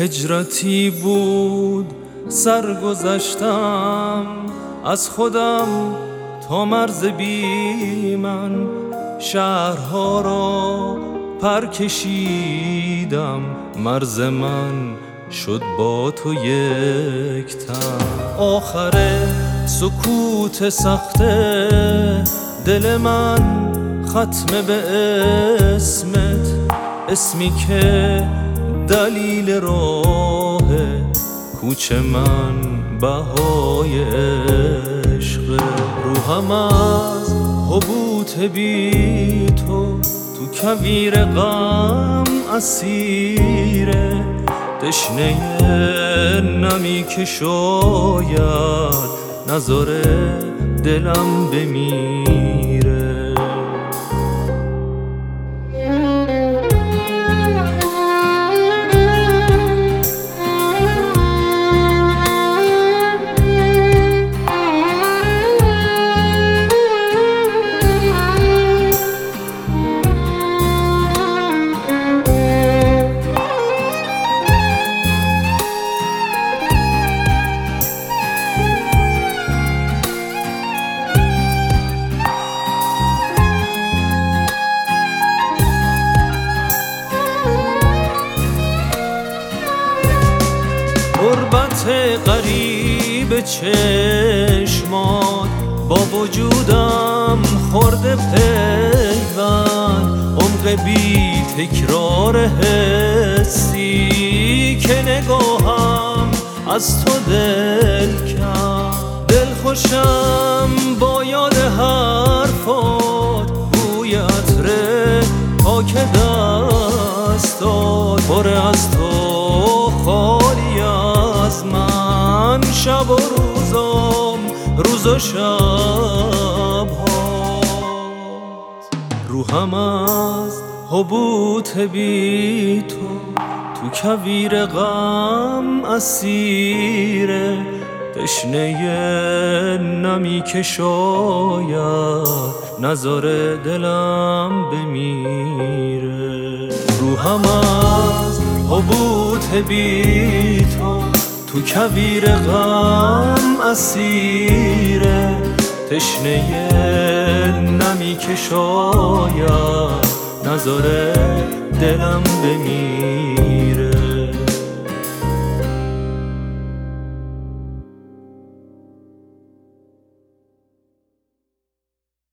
هجرتی بود سرگذشتم از خودم تا مرز بی من، شهرها را پر کشیدم، مرز من شد با تو یک تن. آخر سکوت سخته دل من ختم به اسمت، اسمی که دلیل راه کوچه من بهای عشق. روحم از حبوط بی تو کویر غم اسیره، تشنه نمی که شاید نذاره دلم بمیره. غربت غریب چشمات با وجودم خورده پیوند، عمق بی تکرار حسی که نگاهم از تو دل کرد. دل خوشم با یاد حرفات، بوی عطر پاک دستات، پر از تو خالی از من، شب و روزم روز و شب هاست. روحم از حبوط بی تو کویر غم اسیره، تشنه نمی که شاید نذاره دلم بمیره. روحم از حبوط بی تو کویر غم اسیره، تشنه نمی که شاید نذاره دلم بمیره.